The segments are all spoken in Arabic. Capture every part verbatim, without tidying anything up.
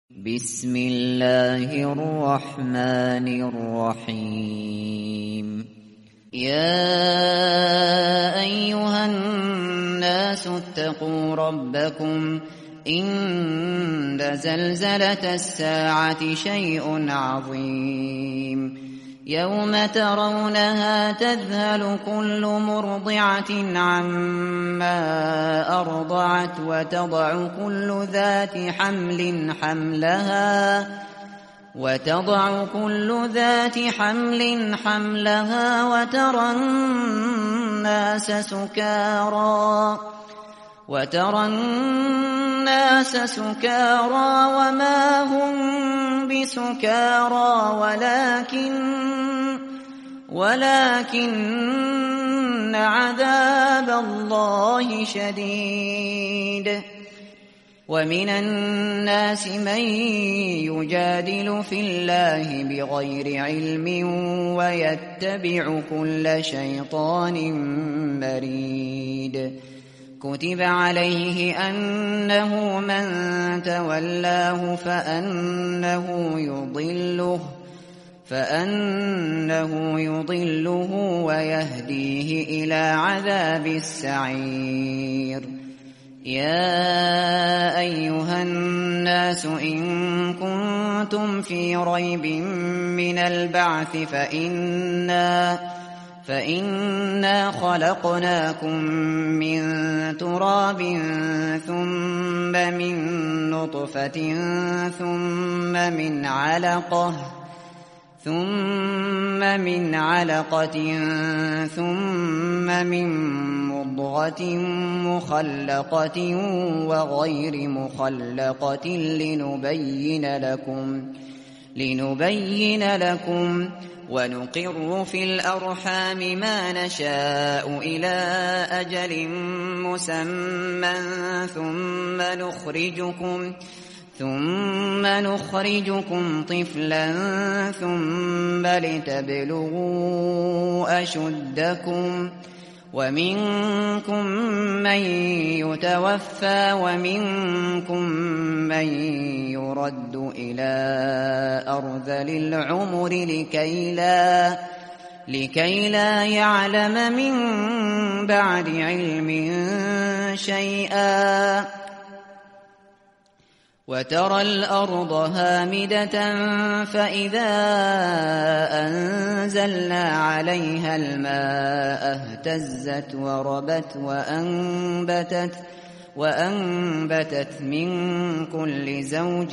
بسم الله الرحمن الرحيم يا أيها الناس اتقوا ربكم إن زلزلة الساعة شيء عظيم يوم ترونها تذهل كل مرضعة عما أرضعت وتضع كل ذات حمل حملها وتضع كل ذات حمل حملها وترى الناس سكارى وترى الناس سكارى وما هم بسكارى ولكن ولكن عذاب الله شديد ومن الناس من يجادل في الله بغير علم ويتبع كل شيطان مريد كتب عليه أنه من تولاه فأنه يضله فأنه يضله ويهديه إلى عذاب السعير يا أيها الناس إن كنتم في ريب من البعث فإنا فإنا خلقناكم من تراب ثم من نطفة ثم من علقة ثم من علقة ثم من مضغة مخلقة وغير مخلقة لنبين لكم لنبين لكم ونقر في الأرحام ما نشاء إلى أجل مسمى ثم نخرجكم ثم نخرجكم طفلا ثم لتبلغوا أشدكم ومنكم من يتوفى ومنكم من يرد إلى أرذل العمر لكي لا, لكي لا يعلم من بعد علم شيئا وترى الأرض هامدة فإذا أنزلنا عليها الماء اهتزت وربت وأنبتت, وأنبتت من كل زوج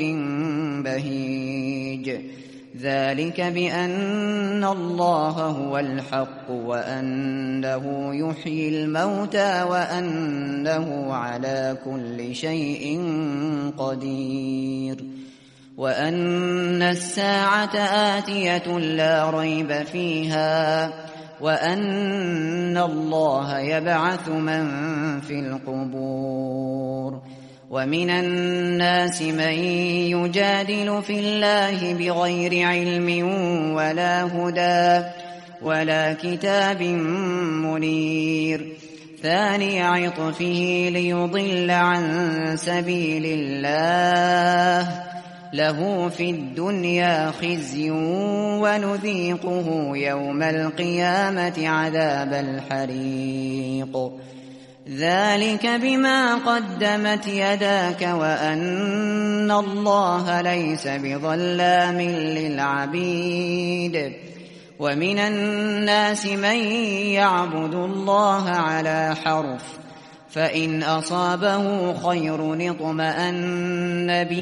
بهيج ذلك بأن الله هو الحق وأنه يحيي الموتى وأنه على كل شيء قدير وأن الساعة آتية لا ريب فيها وأن الله يبعث من في القبور ومن الناس من يجادل في الله بغير علم ولا هدى ولا كتاب منير ثاني عطفه ليضل عن سبيل الله له في الدنيا خزي ونذيقه يوم القيامة عذاب الحريق ذلك بما قدمت يداك وأن الله ليس بظلام للعبيد ومن الناس من يعبد الله على حرف فإن أصابه خير اطمأن به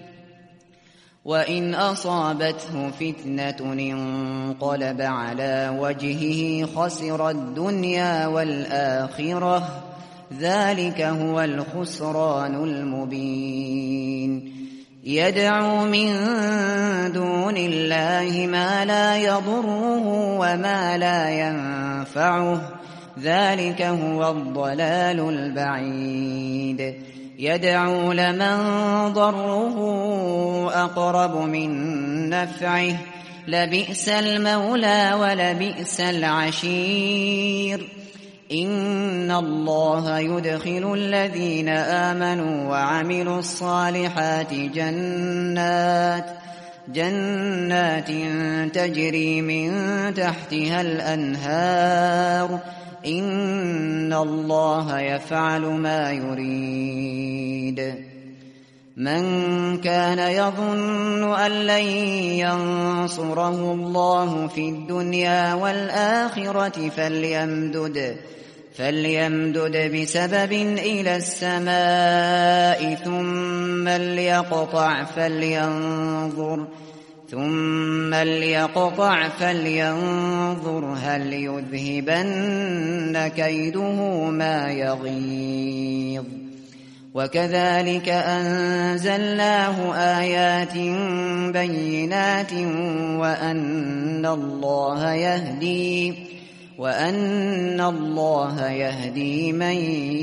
وإن أصابته فتنة انقلب على وجهه خسر الدنيا والآخرة ذلك هو الخسران المبين يدعو من دون الله ما لا يضره وما لا ينفعه ذلك هو الضلال البعيد يدعو لمن ضره أقرب من نفعه لبئس المولى ولبئس العشير إن الله يدخل الذين آمنوا وعملوا الصالحات جنات جنات تجري من تحتها الأنهار إن الله يفعل ما يريد. من كان يظن أن لن ينصره الله في الدنيا والآخرة فليمدد فليمدد بسبب إلى السماء ثم ليقطع فلينظر ثم ليقطع فلينظر هل يذهبن كيده ما يغيظ. وكذلك أنزلناه آيات بينات وأن الله يهدي وأن الله يهدي من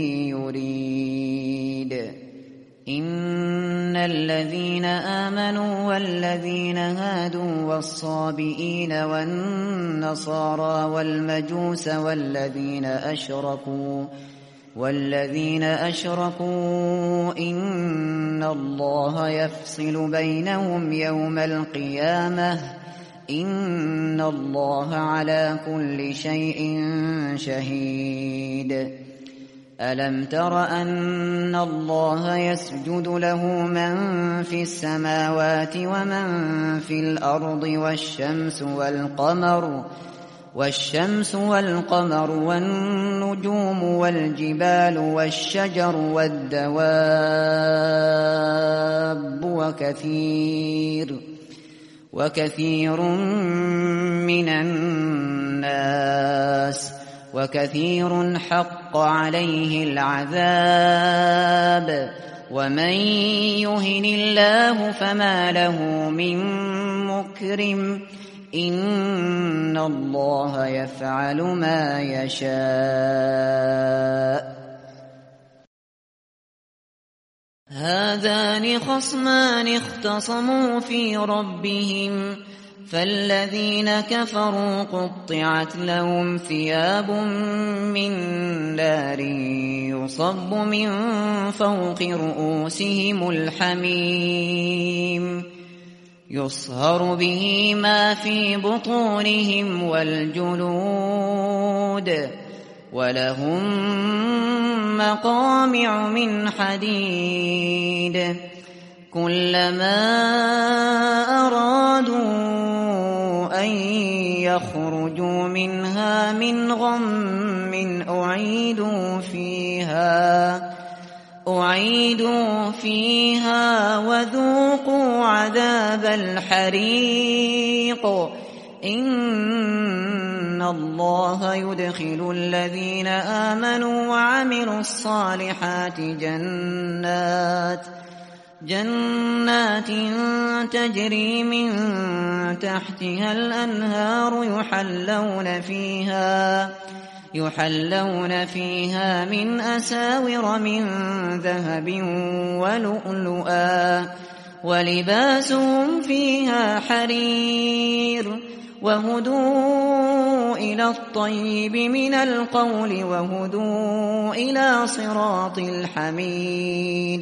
يريد. إن الذين آمنوا والذين هادوا والصابئين والنصارى والمجوس والذين أشركوا والذين أشركوا إن الله يفصل بينهم يوم القيامة إن الله على كل شيء شهيد. ألم تر أن الله يسجد له من في السماوات ومن في الأرض والشمس والقمر والشمس والقمر والنجوم والجبال والشجر والدواب وكثير وكثير من الناس وكثير حق عليه العذاب ومن يهن الله فما له من مكرم إن الله يفعل ما يشاء. هذان خصمان اختصموا في ربهم فالذين كفروا قطعت لهم ثياب من نار يصب من فوق رؤوسهم الحميم يصهر به ما في بطونهم والجلود ولهم مقامع من حديد كلما أرادوا أن يخرجوا منها من غم أعيدوا فيها أعيدوا فيها وذوقوا عذاب الحريق إن الله يدخل الذين آمنوا وعملوا الصالحات جنات جنات تجري من تحتها الأنهار يحلون فيها يحلون فيها من أساور من ذهب ولؤلؤا ولباسهم فيها حرير وهدوا إلى الطيب من القول وهدوا إلى صراط الحميد.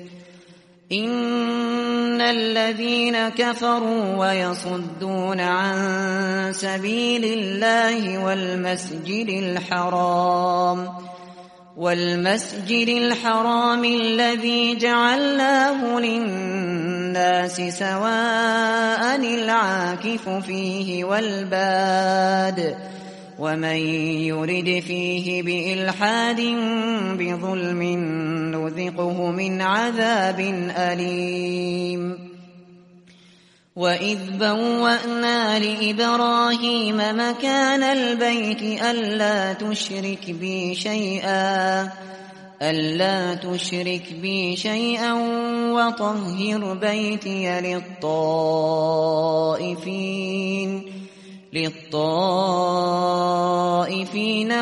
إن الذين كفروا ويصدون عن سبيل الله والمسجد الحرام والمسجد الحرام الذي جعلناه للناس سواء العاكف فيه والباد ومن يرد فيه بإلحاد بظلم نذقه من عذاب أليم. وإذ بوأنا لإبراهيم مكان البيت ألا تشرك بي شيئا ألا تشرك بي شيئا وطهر بيتي للطائفين للطائفين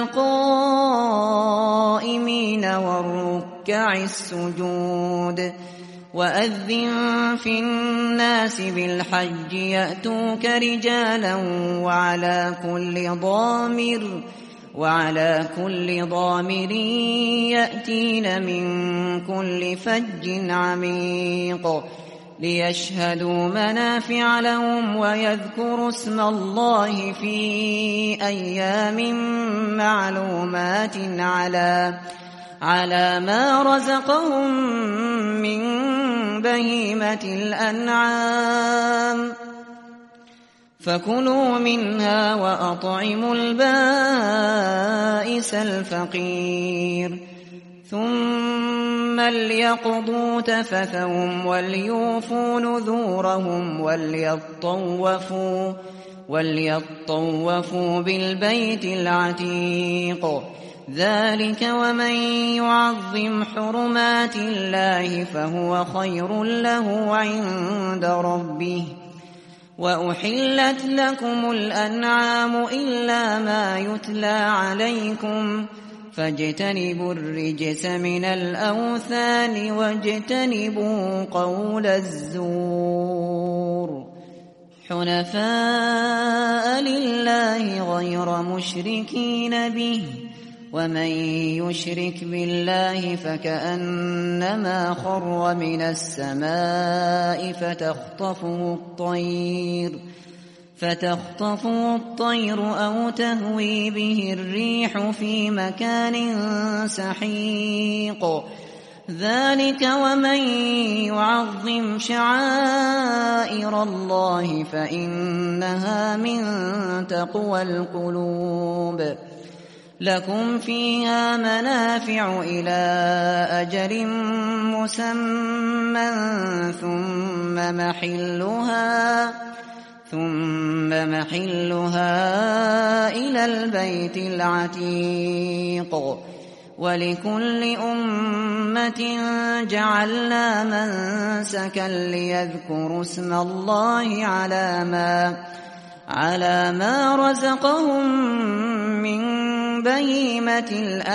والقائمين والركع السجود. وأذن في الناس بالحج يأتوك رجالا وعلى كل ضامر وعلى كل ضامر يأتين من كل فج عميق ليشهدوا منافع لهم ويذكروا اسم الله في أيام معلومات على على ما رزقهم من بهيمة الأنعام فكلوا منها وأطعموا البائس الفقير ثم ليقضوا تفثهم وليوفوا نذورهم وليطوفوا وليطوفوا بالبيت العتيق ذلك ومن يعظم حرمات الله فهو خير له عند ربه وأحلت لكم الأنعام إلا ما يتلى عليكم فاجتنبوا الرجس من الأوثان واجتنبوا قول الزور حنفاء لله غير مشركين به ومن يشرك بالله فكأنما خر من السماء فتخطفه الطير فتخطفه الطير أو تهوي به الريح في مكان سحيق ذلك ومن يعظم شعائر الله فإنها من تقوى القلوب لكم فيها منافع إلى أجل مسمى ثم محلها ثم محلها إلى البيت العتيق ولكل أمة جعلنا منسكا ليذكروا اسم الله على ما على ما رزقهم من بهيمة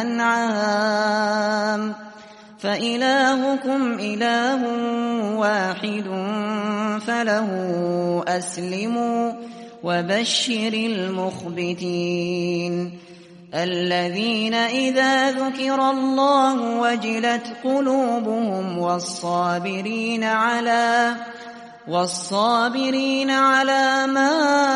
الأنعام فإلهكم إله واحد فله أسلموا وبشر المخبتين الذين إذا ذكر الله وجلت قلوبهم والصابرين على والصابرين على ما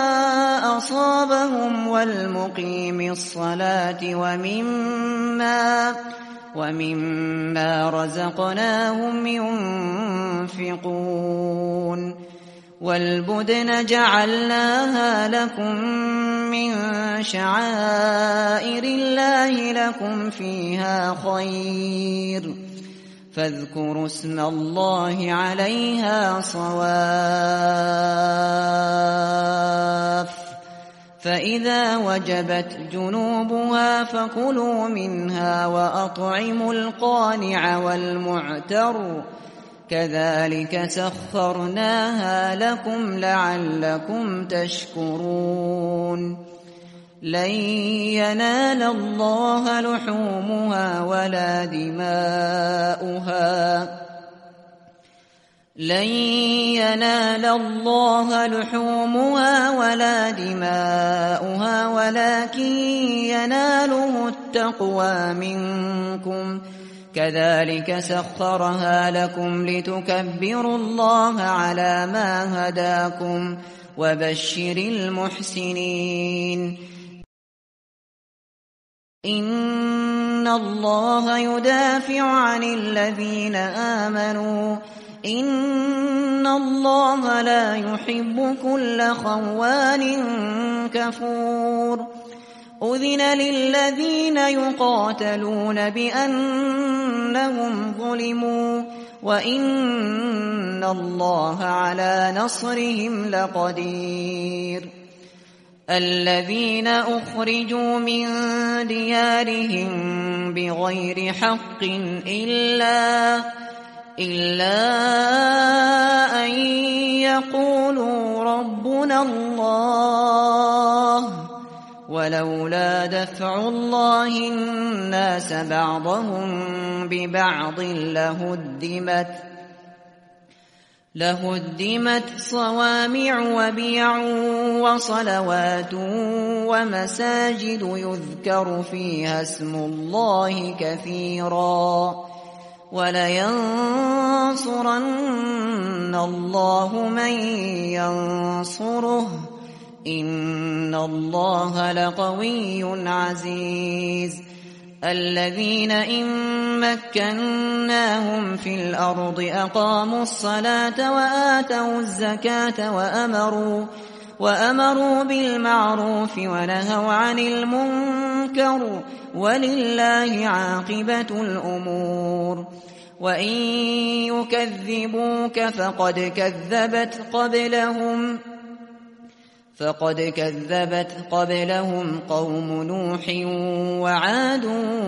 أصابهم والمقيم الصلاة ومما ومما رزقناهم ينفقون والبدن جعلناها لكم من شعائر الله لكم فيها خير فاذكروا اسم الله عليها صواف فإذا وجبت جنوبها فكلوا منها وأطعموا القانع والمعتر كذلك سخرناها لكم لعلكم تشكرون لن ينال الله لحومها ولا دماؤها لن ينال الله لحومها ولا دماؤها ولكن يناله التقوى منكم كذلك سخرها لكم لتكبروا الله على ما هداكم وبشر المحسنين إن الله يدافع عن الذين آمنوا إن الله لا يحب كل خوان كفور أذن للذين يقاتلون بأنهم ظلموا وإن الله على نصرهم لقدير الذين أخرجوا من ديارهم بغير حق إلا إلا أن يقولوا ربنا الله ولولا دفع الله الناس بعضهم ببعض لهدمت لهدمت صوامع وبيع وصلوات ومساجد يذكر فيها اسم الله كثيرا ولينصرن الله من ينصره إن الله لقوي عزيز الذين إن مكناهم في الأرض أقاموا الصلاة وآتوا الزكاة وأمروا, وأمروا بالمعروف ونهوا عن المنكر ولله عاقبة الأمور وإن يكذبوك فقد كذبت قبلهم فقد كذبت قبلهم قوم نوح وعاد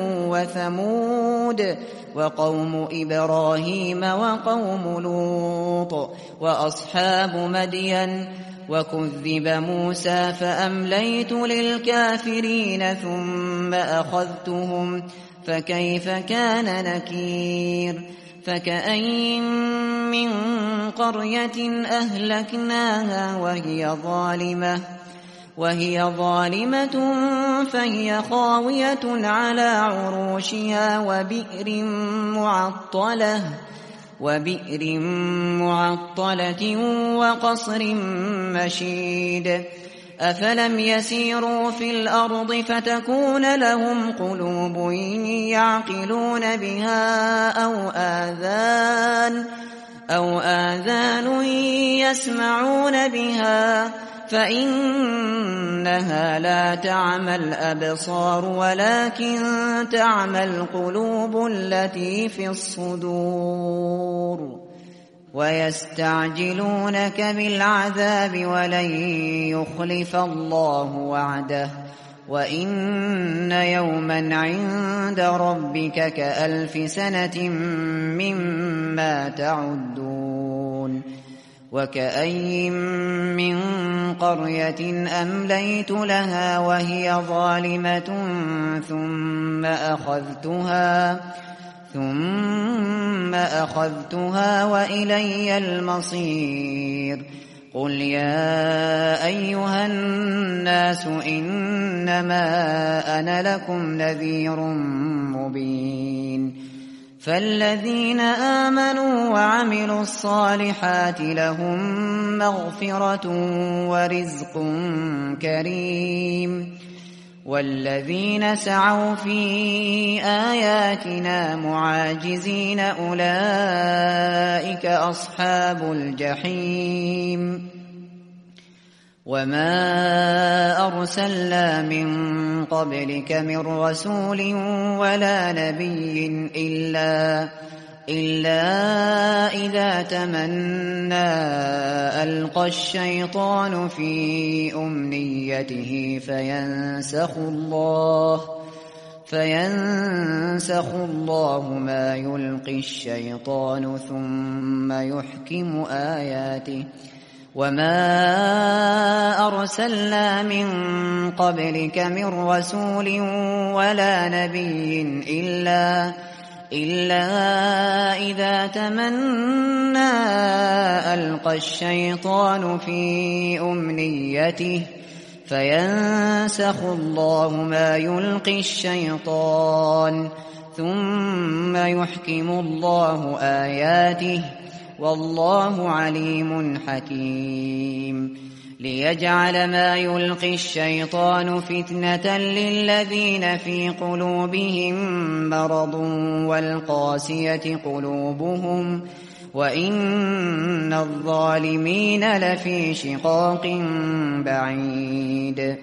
وثمود وقوم إبراهيم وقوم لوط وأصحاب مدين وكذب موسى فأمليت للكافرين ثم أخذتهم فكيف كان نكير فكأين من قرية أهلكناها وهي ظالمة وهي ظالمة فهي خاوية على عروشها وبئر معطلة وبئر معطلة وقصر مشيد أفلم يسيروا في الأرض فتكون لهم قلوب يعقلون بها أو آذان أو آذان يسمعون بها فإنها لا تعمى الأبصار ولكن تعمى القلوب التي في الصدور ويستعجلونك بالعذاب ولن يخلف الله وعده وإن يوما عند ربك كألف سنة مما تعدون وكأين من قرية أمليت لها وهي ظالمة ثم أخذتها ثم أخذتها وإلي المصير قل يا أيها الناس إنما أنا لكم نذير مبين فالذين آمنوا وعملوا الصالحات لهم مغفرة ورزق كريم والذين سعوا في آياتنا معاجزين أولئك أصحاب الجحيم وما أرسلنا من قبلك من رسول ولا نبي إلا إلا إذا تمنى ألقى الشيطان في أمنيته فينسخ الله فينسخ الله ما يلقي الشيطان ثم يحكم آياته وما أرسلنا من قبلك من رسول ولا نبي إلا إلا إذا تمنى ألقى الشيطان في أمنيته فينسخ الله ما يلقي الشيطان ثم يحكم الله آياته والله عليم حكيم ليجعل ما يلقي الشيطان فتنة للذين في قلوبهم مرض والقاسية قلوبهم وإن الظالمين لفي شقاق بعيد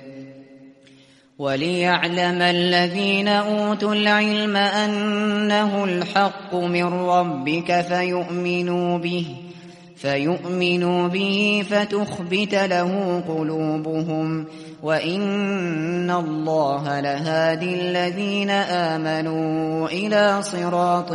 وليعلم الذين أوتوا العلم أنه الحق من ربك فيؤمنوا به فيؤمنوا به فتخبت له قلوبهم وإن الله لهادي الذين آمنوا إلى صراط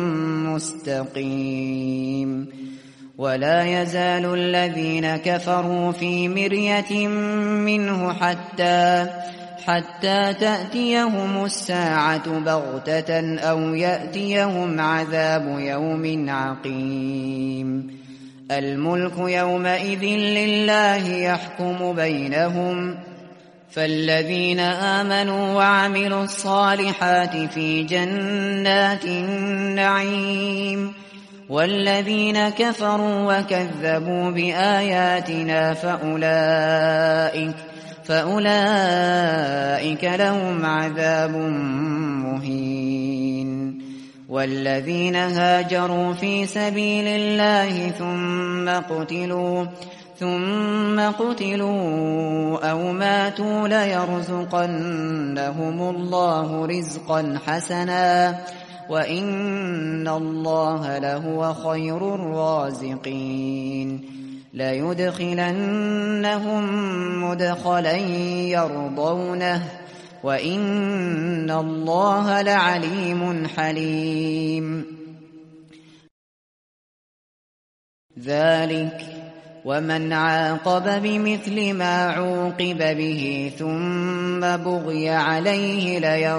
مستقيم ولا يزال الذين كفروا في مرية منه حتى حتى تأتيهم الساعة بغتة أو يأتيهم عذاب يوم عقيم الملك يومئذ لله يحكم بينهم فالذين آمنوا وعملوا الصالحات في جنات النعيم والذين كفروا وكذبوا بآياتنا فأولئك فأولئك لهم عذاب مهين والذين هاجروا في سبيل الله ثم قتلوا ثم قتلوا أو ماتوا ليرزقنهم الله رزقا حسنا وإن الله لهو خير الرازقين ليدخلنهم مدخلا يرضونه وإن الله لعليم حليم ذلك ومن عاقب بمثل ما عوقب به ثم بغي عليه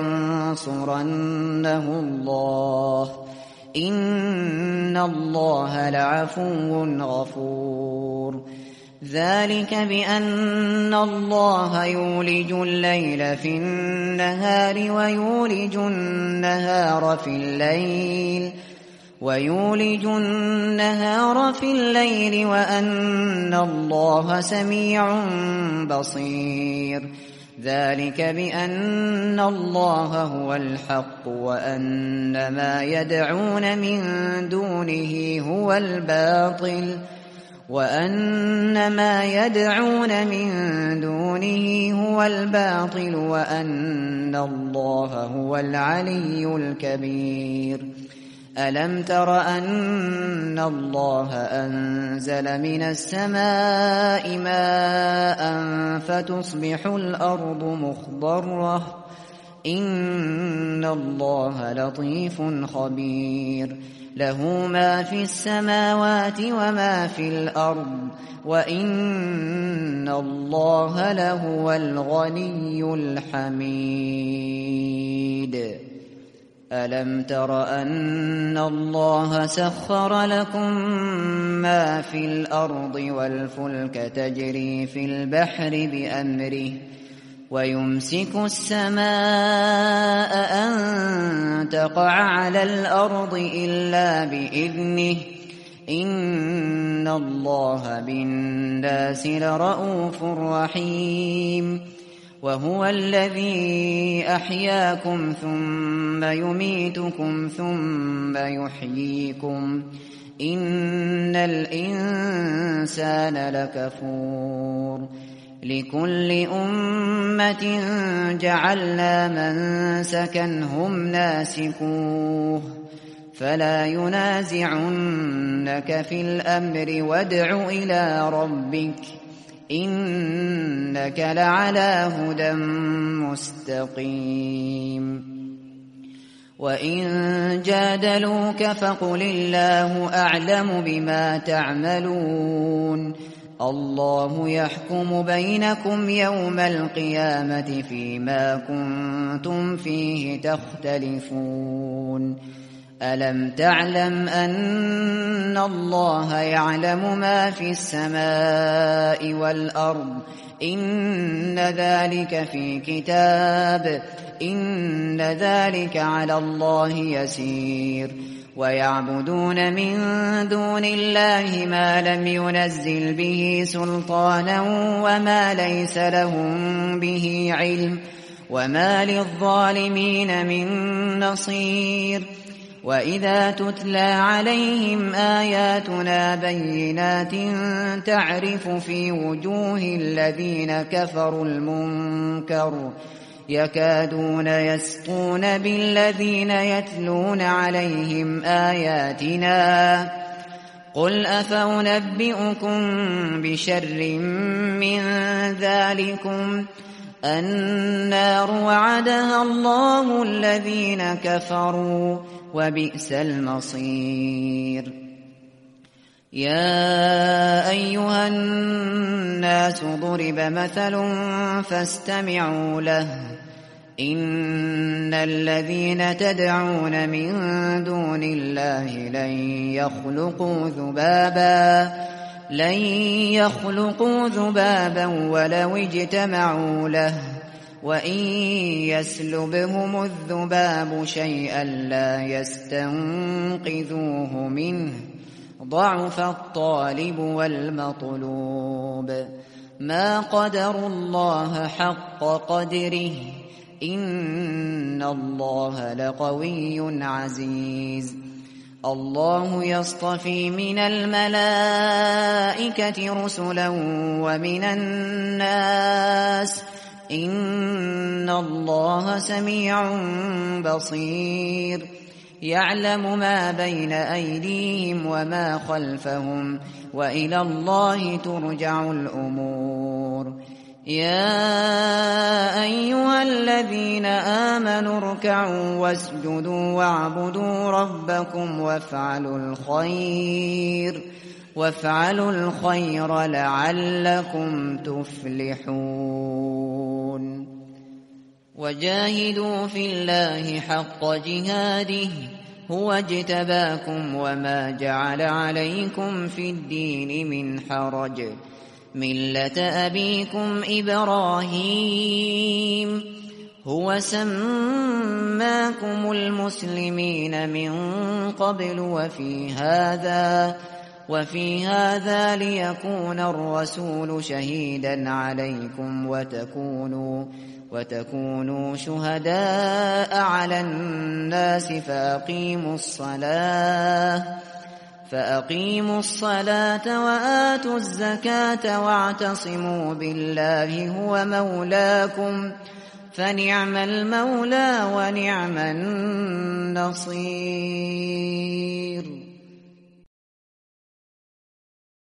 لينصرنه الله إن الله لعفو غفور ذلك بأن الله يولج الليل في النهار ويولج النهار في الليل ويولج النهار في الليل وأن الله سميع بصير ذلك بأن الله هو الحق وأن ما يدعون من دونه هو الباطل وأن ما يدعون من دونه هو الباطل وأن الله هو العلي الكبير ألم تر أن الله أنزل من السماء ماء فتصبح الأرض مخضرة إن الله لطيف خبير له ما في السماوات وما في الأرض وإن الله لهو الغني الحميد ألم تر أن الله سخر لكم ما في الأرض والفلك تجري في البحر بأمره ويمسك السماء أن تقع على الأرض إلا بإذنه إن الله بالناس لرءوف رحيم وهو الذي أحياكم ثم يميتكم ثم يحييكم إن الإنسان لكفور لكل أمة جعلنا منسكا هم ناسكوه فلا ينازعنك في الأمر وادع إلى ربك إنك لعلى هدى مستقيم وإن جادلوك فقل الله أعلم بما تعملون الله يحكم بينكم يوم القيامة فيما كنتم فيه تختلفون ألم تعلم أن الله يعلم ما في السماء والأرض إن ذلك في كتاب إن ذلك على الله يسير ويعبدون من دون الله ما لم ينزل به سلطانا وما ليس لهم به علم وما للظالمين من نصير وإذا تتلى عليهم آياتنا بينات تعرف في وجوه الذين كفروا المنكر يكادون يسقون بالذين يتلون عليهم آياتنا قل أفأنبئكم بشر من ذلكم النار وعدها الله الذين كفروا وبئس المصير يا أيها الناس ضرب مثل فاستمعوا له إن الذين تدعون من دون الله لن يخلقوا ذبابا لن يخلقوا ذبابا ولو اجتمعوا له وإن يسلبهم الذباب شيئا لا يستنقذوه منه ضعف الطالب والمطلوب ما قدروا الله حق قدره إن الله لقوي عزيز الله يصطفي من الملائكة رسلا ومن الناس إن الله سميع بصير يعلم ما بين أيديهم وما خلفهم وإلى الله ترجع الأمور يا أيها الذين آمنوا اركعوا واسجدوا واعبدوا ربكم وافعلوا الخير وافعلوا الخير لعلكم تفلحون وجاهدوا في الله حق جهاده هو اجتباكم وما جعل عليكم في الدين من حرج ملة أبيكم إبراهيم هو سماكم المسلمين من قبل وفي هذا وفي هذا ليكون الرسول شهيدا عليكم وتكونوا وتكونوا شهداء على الناس فأقيموا الصلاة فأقيموا الصلاة وآتوا الزكاة واعتصموا بالله هو مولاكم فنعم المولى ونعم النصير